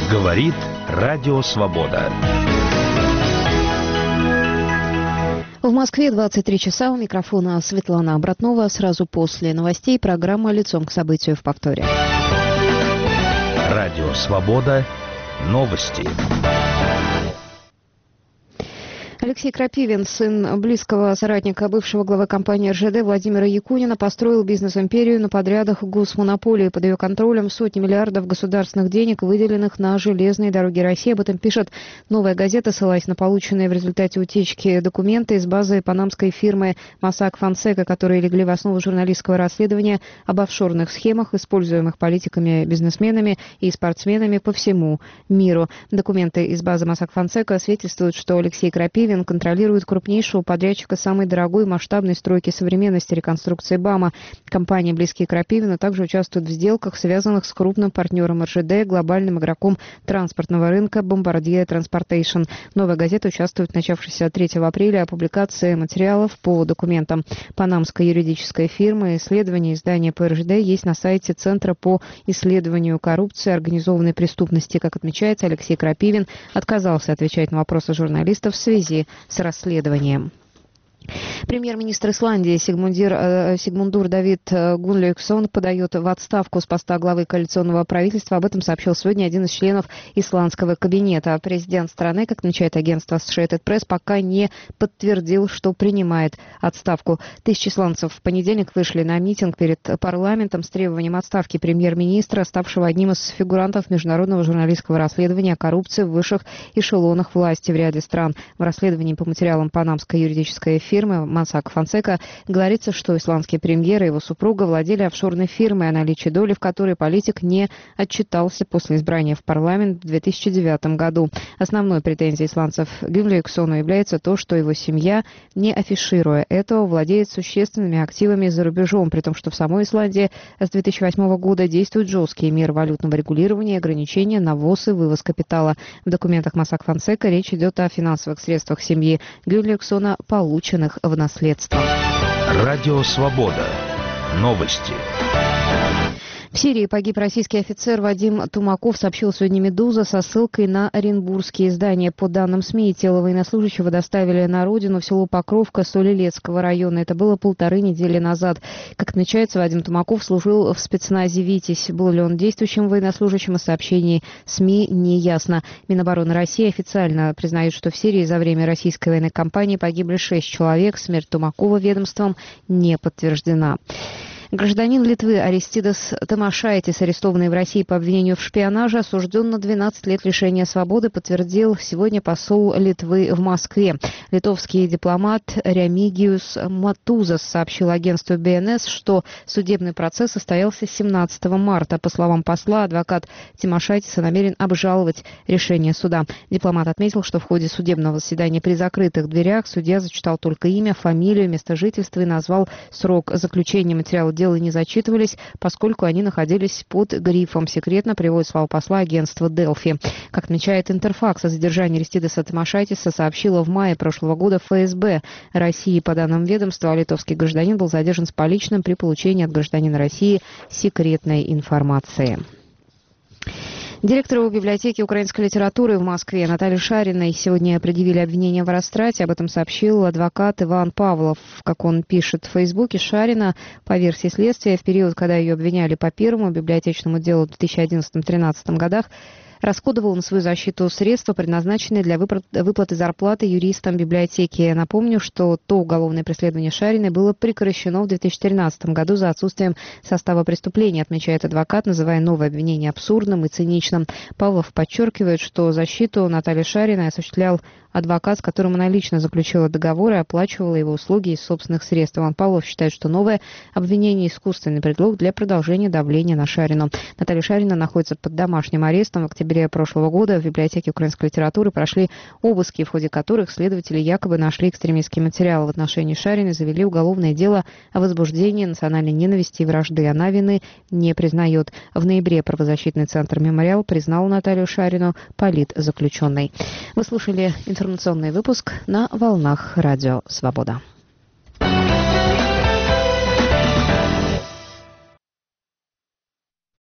Говорит Радио Свобода. В Москве 23 часа. У микрофона Светлана Обратнова. Сразу после новостей программа «Лицом к событию» в повторе. Радио Свобода. Новости. Алексей Крапивин, сын близкого соратника бывшего главы компании РЖД Владимира Якунина, построил бизнес-империю на подрядах госмонополии. Под ее контролем сотни миллиардов государственных денег, выделенных на железные дороги России. Об этом пишет «Новая газета», ссылаясь на полученные в результате утечки документы из базы панамской фирмы Mossack Fonseca, которые легли в основу журналистского расследования об офшорных схемах, используемых политиками, бизнесменами и спортсменами по всему миру. Документы из базы Mossack Fonseca свидетельствуют, что Алексей Крапивин контролирует крупнейшего подрядчика самой дорогой масштабной стройки современности реконструкции БАМа. Компании, близкие Крапивина, также участвуют в сделках, связанных с крупным партнером РЖД, глобальным игроком транспортного рынка Bombardier Transportation. «Новая газета» участвует в начавшейся 3 апреля публикации материалов по документам панамской юридической фирмы. Исследование издания по РЖД есть на сайте Центра по исследованию коррупции и организованной преступности. Как отмечается, Алексей Крапивин отказался отвечать на вопросы журналистов в связи с расследованием. Премьер-министр Исландии Сигмундур Давид Гунлaugsson подает в отставку с поста главы коалиционного правительства. Об этом сообщил сегодня один из членов исландского кабинета. Президент страны, как отмечает агентство Associated Press, пока не подтвердил, что принимает отставку. Тысячи исландцев в понедельник вышли на митинг перед парламентом с требованием отставки премьер-министра, ставшего одним из фигурантов международного журналистского расследования о коррупции в высших эшелонах власти в ряде стран. В расследовании по материалам панамской юридической фирмы Mossack Fonseca говорится, что исландский премьер и его супруга владели офшорной фирмой, о наличии доли в которой политик не отчитался после избрания в парламент в 2009 году. Основной претензией исландцев Гунлaugssoну является то, что его семья, не афишируя этого, владеет существенными активами за рубежом, при том, что в самой Исландии с 2008 года действуют жесткие меры валютного регулирования и ограничения на ввоз и вывоз капитала. В документах Mossack Fonseca речь идет о финансовых средствах семьи Гунлaugssoну, полученных в наследство. Радио Свобода. Новости. В Сирии погиб российский офицер Вадим Тумаков, сообщил сегодня «Медуза» со ссылкой на оренбургские издания. По данным СМИ, тело военнослужащего доставили на родину в село Покровка Солилецкого района. Это было 1,5 недели назад. Как отмечается, Вадим Тумаков служил в спецназе «Витязь». Был ли он действующим военнослужащим, из сообщений СМИ не ясно. Минобороны России официально признает, что в Сирии за время российской военной кампании погибли 6 человек. Смерть Тумакова ведомством не подтверждена. Гражданин Литвы Аристидас Тамашайтис, арестованный в России по обвинению в шпионаже, осужден на 12 лет лишения свободы, подтвердил сегодня посол Литвы в Москве. Литовский дипломат Ремигиус Матузас сообщил агентству БНС, что судебный процесс состоялся 17 марта. По словам посла, адвокат Тамашайтиса намерен обжаловать решение суда. Дипломат отметил, что в ходе судебного заседания при закрытых дверях судья зачитал только имя, фамилию, место жительства и назвал срок заключения. Материалы дела не зачитывались, поскольку они находились под грифом «секретно», приводит слова посла агентства Делфи. Как отмечает Интерфакс, о задержании Аристидаса Тамашайтиса сообщила в мае прошлого года ФСБ России. По данным ведомства, литовский гражданин был задержан с поличным при получении от гражданина России секретной информации. Директору библиотеки украинской литературы в Москве Наталье Шариной сегодня предъявили обвинение в растрате. Об этом сообщил адвокат Иван Павлов. Как он пишет в Фейсбуке, Шарина, по версии следствия, в период, когда ее обвиняли по первому библиотечному делу в 2011-2013 годах, расходовал на свою защиту средства, предназначенные для выплаты зарплаты юристам библиотеки. Напомню, что то уголовное преследование Шариной было прекращено в 2013 году за отсутствием состава преступления, отмечает адвокат, называя новое обвинение абсурдным и циничным. Павлов подчеркивает, что защиту Натальи Шариной осуществлял адвокат, с которым она лично заключила договор и оплачивала его услуги из собственных средств. Иван Павлов считает, что новое обвинение – искусственный предлог для продолжения давления на Шарину. Наталья Шарина находится под домашним арестом. В октябре прошлого года в библиотеке украинской литературы прошли обыски, в ходе которых следователи якобы нашли экстремистские материалы. В отношении Шариной завели уголовное дело о возбуждении национальной ненависти и вражды. Она вины не признает. В ноябре правозащитный центр «Мемориал» признал Наталью Шарину политзаключенной. Вы слушали информационный выпуск на волнах Радио Свобода.